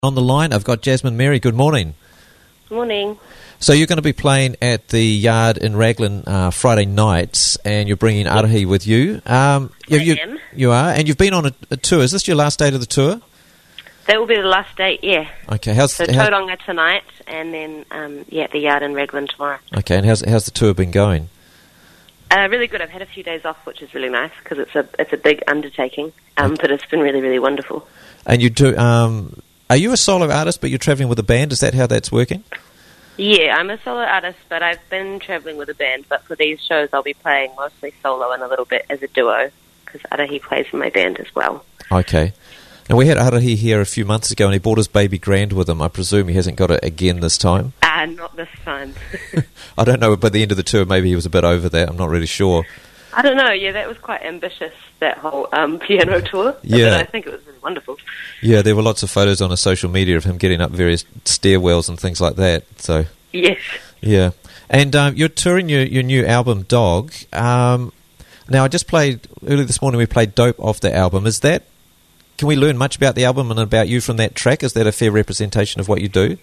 On the line, I've got Jasmine Mary. Good morning. Morning. So you're going to be playing at the Yard in Raglan Friday nights, and you're bringing Arahi with you. I am. You are, and you've been on a tour. Is this your last date of the tour? That will be the last date, yeah. Okay. So Tauranga tonight, and then at the Yard in Raglan tomorrow. Okay, and how's the tour been going? Really good. I've had a few days off, which is really nice because it's a big undertaking, but it's been really, really wonderful. And you do. Are you a solo artist, but you're travelling with a band? Is that how that's working? Yeah, I'm a solo artist, but I've been travelling with a band. But for these shows, I'll be playing mostly solo and a little bit as a duo because Arahi plays in my band as well. Okay. And we had Arahi here a few months ago, and he brought his baby grand with him. I presume he hasn't got it again this time? Not this time. I don't know, by the end of the tour, maybe he was a bit over that. I'm not really sure. I don't know. Yeah, that was quite ambitious, that whole piano tour. Yeah. But I think it was really wonderful. Yeah, there were lots of photos on his social media of him getting up various stairwells and things like that. So yes. Yeah. And you're touring your new album, Dog. Now, I just played, earlier this morning, we played Dope off the album. Can we learn much about the album and about you from that track? Is that a fair representation of what you do?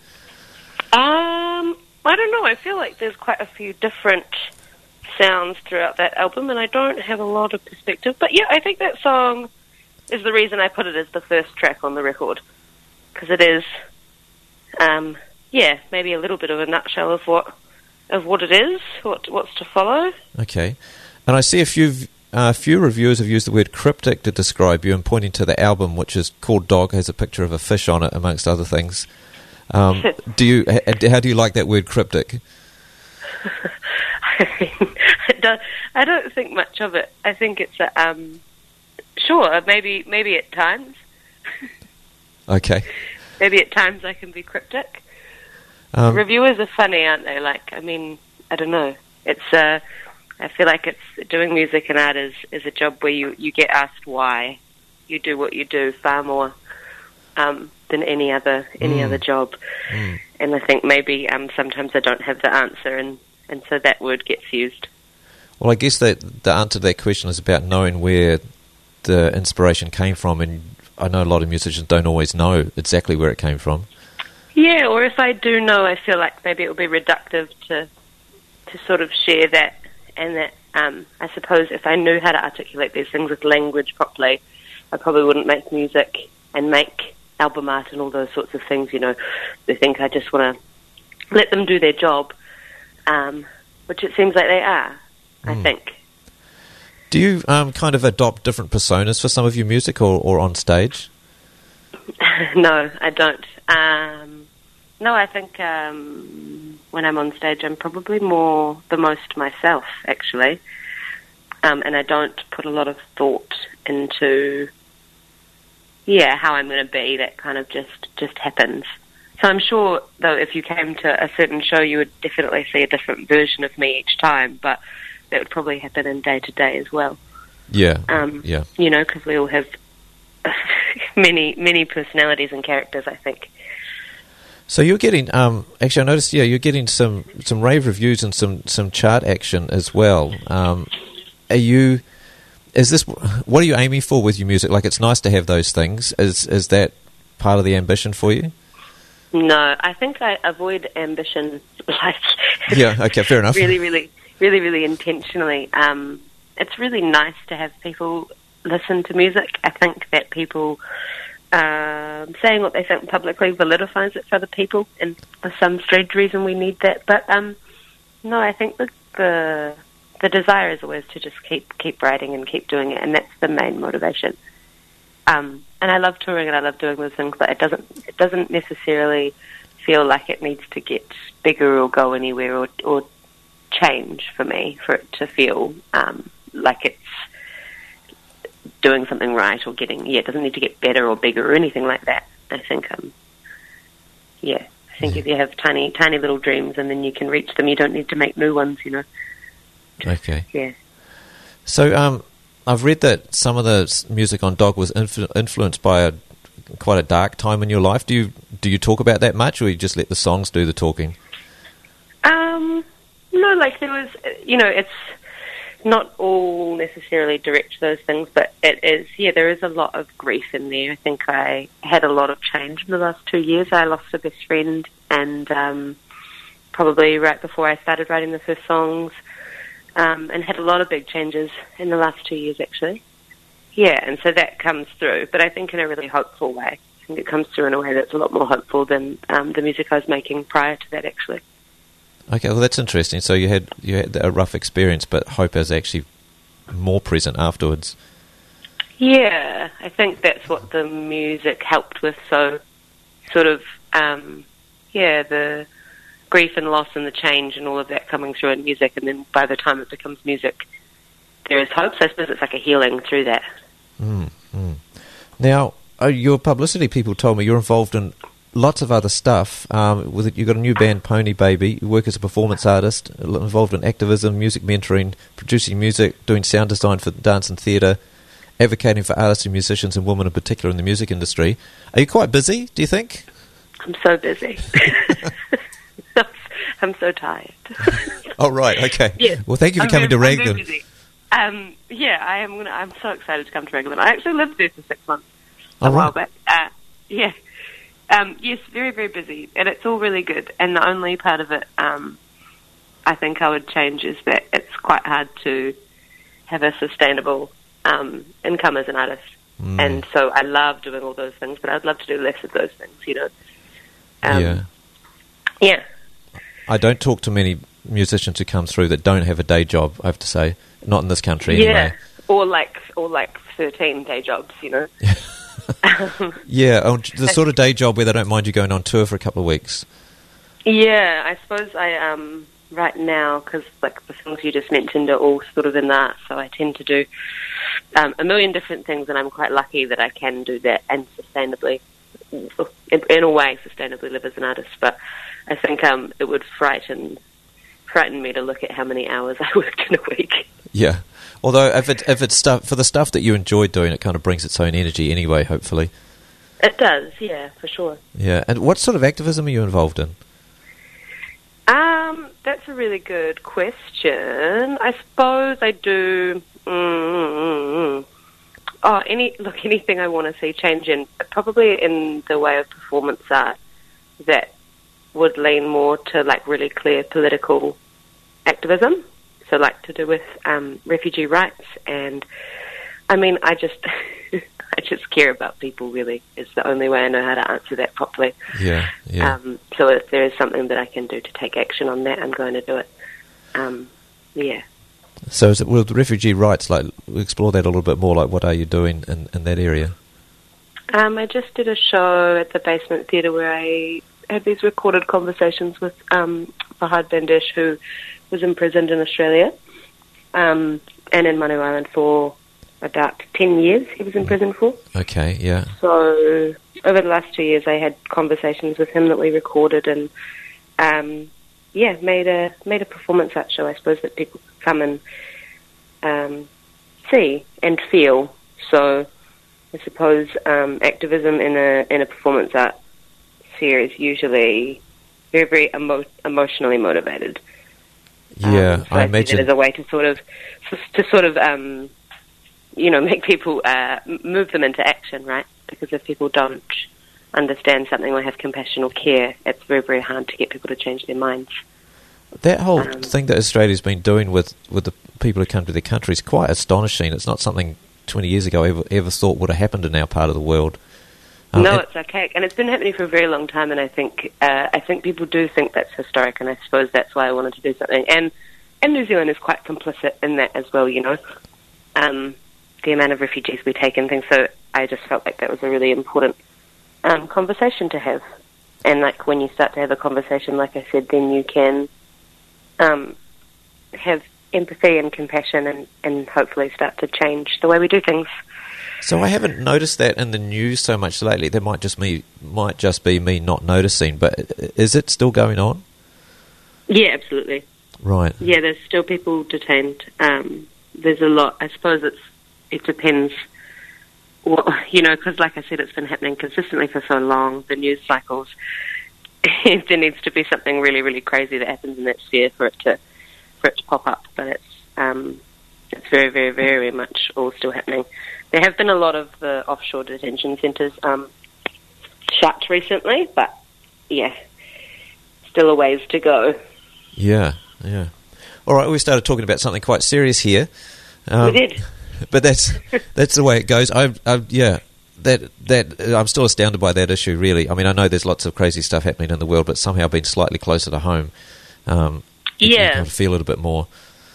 I don't know. I feel like there's quite a few different sounds throughout that album, and I don't have a lot of perspective. But yeah, I think that song is the reason I put it as the first track on the record, because it is, maybe a little bit of a nutshell of what it is, what's to follow. Okay, and I see a few reviewers have used the word cryptic to describe you, and pointing to the album, which is called Dog, has a picture of a fish on it, amongst other things. How do you like that word cryptic? I don't think much of it. I think it's sure, maybe at times. Okay. Maybe at times I can be cryptic. Reviewers are funny, aren't they? I don't know. It's I feel like it's doing music and art is a job where you get asked why you do what you do far more than any other job. And I think maybe sometimes I don't have the answer, and so that word gets used. Well, I guess that the answer to that question is about knowing where the inspiration came from, and I know a lot of musicians don't always know exactly where it came from. Yeah, or if I do know, I feel like maybe it would be reductive to sort of share that, and that I suppose if I knew how to articulate these things with language properly, I probably wouldn't make music and make album art and all those sorts of things. They think I just want to let them do their job, which it seems like they are, I think. Do you kind of adopt different personas for some of your music or on stage? No, I don't. No, I think when I'm on stage, I'm probably the most myself, actually. And I don't put a lot of thought into, how I'm going to be. That kind of just happens. So I'm sure, though, if you came to a certain show, you would definitely see a different version of me each time, but that would probably happen in day-to-day as well. Yeah, because we all have many personalities and characters, I think. So you're getting, actually I noticed, you're getting some rave reviews and some chart action as well. What are you aiming for with your music? Like, it's nice to have those things. Is that part of the ambition for you? No, I think I avoid ambition, yeah, okay, fair enough. really intentionally. It's really nice to have people listen to music. I think that people saying what they think publicly validifies it for other people, and for some strange reason we need that. But no, I think the desire is always to just keep writing and keep doing it, and that's the main motivation. And I love touring and I love doing those things, but it doesn't necessarily feel like it needs to get bigger or go anywhere or change for me for it to feel like it's doing something right or it doesn't need to get better or bigger or anything like that. I think if you have tiny little dreams and then you can reach them, you don't need to make new ones, Okay. Yeah. So I've read that some of the music on Dog was influenced by quite a dark time in your life. Do you talk about that much, or you just let the songs do the talking? No, there was, not all necessarily direct to those things, but it is, there is a lot of grief in there. I think I had a lot of change in the last 2 years. I lost a best friend, and probably right before I started writing the first songs, and had a lot of big changes in the last 2 years, actually. Yeah, and so that comes through, but I think in a really hopeful way. I think it comes through in a way that's a lot more hopeful than the music I was making prior to that, actually. Okay, well, that's interesting. So you had a rough experience, but hope is actually more present afterwards. Yeah, I think that's what the music helped with. So, sort of, the grief and loss and the change and all of that coming through in music, and then by the time it becomes music, there is hope. So I suppose it's like a healing through that. Now, your publicity people told me you're involved in lots of other stuff. You've got a new band, Pony Baby. You work as a performance artist, involved in activism, music mentoring, producing music, doing sound design for dance and theatre, advocating for artists and musicians and women in particular in the music industry. Are you quite busy, do you think? I'm so busy. I'm so tired. Oh, right, okay. Yes. Well, thank you for coming to Raglan. I am. I'm so excited to come to Raglan. I actually lived there for 6 months a while back. Yes, very, very busy, and it's all really good. And the only part of it I think I would change is that it's quite hard to have a sustainable income as an artist. And so I love doing all those things, but I'd love to do less of those things, you know. Yeah. I don't talk to many musicians who come through that don't have a day job, I have to say. Not in this country, anyway. Or like 13 day jobs, you know. The sort of day job where they don't mind you going on tour for a couple of weeks. Yeah, I suppose I right now, because like the things you just mentioned are all sort of in that, so I tend to do a million different things, and I'm quite lucky that I can do that and sustainably, in a way, sustainably live as an artist. But I think it would frighten me to look at how many hours I worked in a week. Yeah. Although if it's stuff for the stuff that you enjoy doing, it kind of brings its own energy anyway, hopefully. It does, yeah, for sure. Yeah. And what sort of activism are you involved in? That's a really good question. I suppose I do anything I want to see change in, probably in the way of performance art that would lean more to like really clear political activism. So like to do with refugee rights, and I mean I just I just care about people, really, is the only way I know how to answer that properly. Yeah. So if there is something that I can do to take action on that, I'm going to do it. Yeah. So is it, with refugee rights, like, explore that a little bit more, like what are you doing in that area? I just did a show at the Basement Theatre where I had these recorded conversations with Fahad Bandish, who was imprisoned in Australia and in Manu Island for about 10 years he was in prison for. Okay, yeah. So over the last 2 years I had conversations with him that we recorded and made a performance art show, I suppose, that people come and see and feel. So I suppose activism in a performance art series usually very, very emotionally motivated. Yeah, so I imagine it as a way to sort of make people move them into action, right? Because if people don't understand something or have compassion or care, it's very, very hard to get people to change their minds. That whole thing that Australia's been doing with the people who come to their country is quite astonishing. It's not something 20 years ago ever thought would have happened in our part of the world. No, it's archaic, and it's been happening for a very long time. And I think people do think that's historic, and I suppose that's why I wanted to do something. And New Zealand is quite complicit in that as well. You know, the amount of refugees we take and things. So I just felt like that was a really important conversation to have. And like when you start to have a conversation, like I said, then you can have empathy and compassion, and hopefully start to change the way we do things. So I haven't noticed that in the news so much lately. That might just be me not noticing. But is it still going on? Yeah, absolutely. Right. Yeah, there's still people detained. There's a lot. I suppose it depends. Because like I said, it's been happening consistently for so long. The news cycles. There needs to be something really, really crazy that happens in that sphere for it to pop up. But it's It's very, very, very much all still happening. There have been a lot of the offshore detention centres shut recently, but yeah, still a ways to go. Yeah. All right, we started talking about something quite serious here. We did. But that's the way it goes. I'm still astounded by that issue, really. I mean, I know there's lots of crazy stuff happening in the world, but somehow being slightly closer to home, you can feel it a bit more.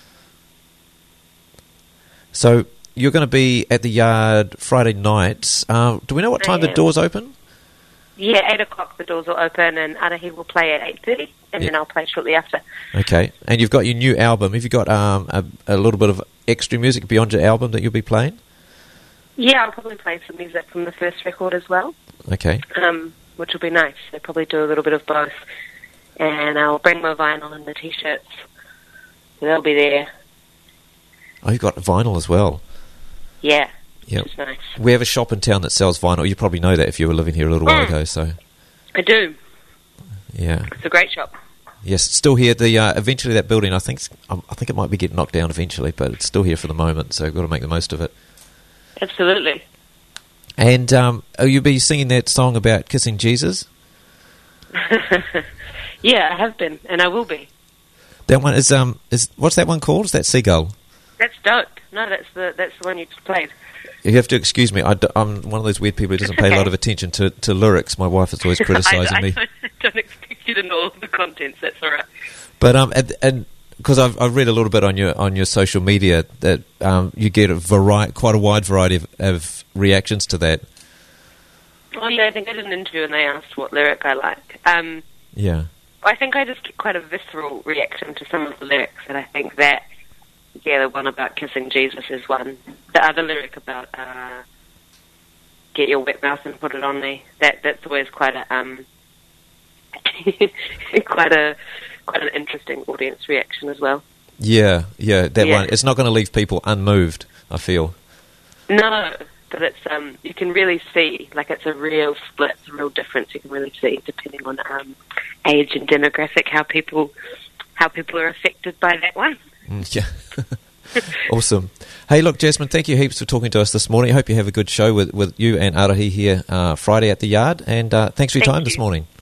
So you're going to be at the Yard Friday nights. Do we know what time the doors open? Yeah, 8 o'clock the doors will open, and Arahi will play at 8:30, and then I'll play shortly after. Okay, and you've got your new album. Have you got a little bit of extra music beyond your album that you'll be playing? Yeah, I'll probably play some music from the first record as well. Okay. Which will be nice. They'll probably do a little bit of both. And I'll bring my vinyl and the T-shirts. So they'll be there. Oh, you've got vinyl as well. Yeah. Yep. Which is nice. We have a shop in town that sells vinyl. You probably know that if you were living here a little while ago. So I do. Yeah. It's a great shop. Yes, it's still here. Eventually that building, I think it might be getting knocked down eventually, but it's still here for the moment, so we've got to make the most of it. Absolutely. And you'll be singing that song about kissing Jesus? Yeah, I have been, and I will be. That one is what's that one called? Is that Seagull? That's Dope. No, that's the one you just played. You have to excuse me. I'm one of those weird people who doesn't pay a lot of attention to lyrics. My wife is always criticising me. I don't expect you to know all the contents. That's all right. But and because I've read a little bit on your social media that you get quite a wide variety of reactions to that. Oh yeah, I think I did an interview and they asked what lyric I like. Yeah. I think I just get quite a visceral reaction to some of the lyrics, and I think that the one about kissing Jesus is one. The other lyric about get your wet mouth and put it on me. That's always quite a quite an interesting audience reaction as well. Yeah, that one. It's not going to leave people unmoved, I feel. No, but it's you can really see, like, it's a real split, it's a real difference. You can really see, depending on age and demographic, how people are affected by that one. Yeah. Awesome. Hey, look, Jasmine, thank you heaps for talking to us this morning. I hope you have a good show with you and Arahi here Friday at the Yard, and thanks for your time this morning.